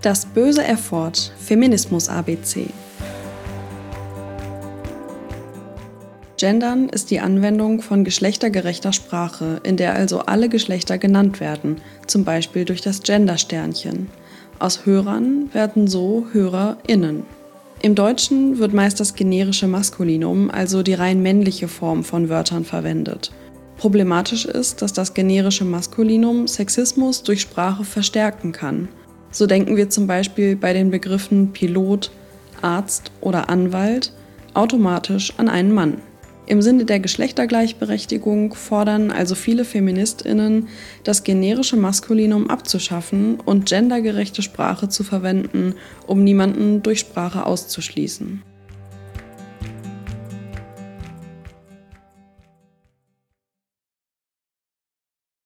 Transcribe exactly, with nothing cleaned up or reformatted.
Das böse F-Wort, Feminismus-A B C. Gendern ist die Anwendung von geschlechtergerechter Sprache, in der also alle Geschlechter genannt werden, zum Beispiel durch das Gender-Sternchen. Aus Hörern werden so HörerInnen. Im Deutschen wird meist das generische Maskulinum, also die rein männliche Form von Wörtern, verwendet. Problematisch ist, dass das generische Maskulinum Sexismus durch Sprache verstärken kann. So denken wir zum Beispiel bei den Begriffen Pilot, Arzt oder Anwalt automatisch an einen Mann. Im Sinne der Geschlechtergleichberechtigung fordern also viele FeministInnen, das generische Maskulinum abzuschaffen und gendergerechte Sprache zu verwenden, um niemanden durch Sprache auszuschließen.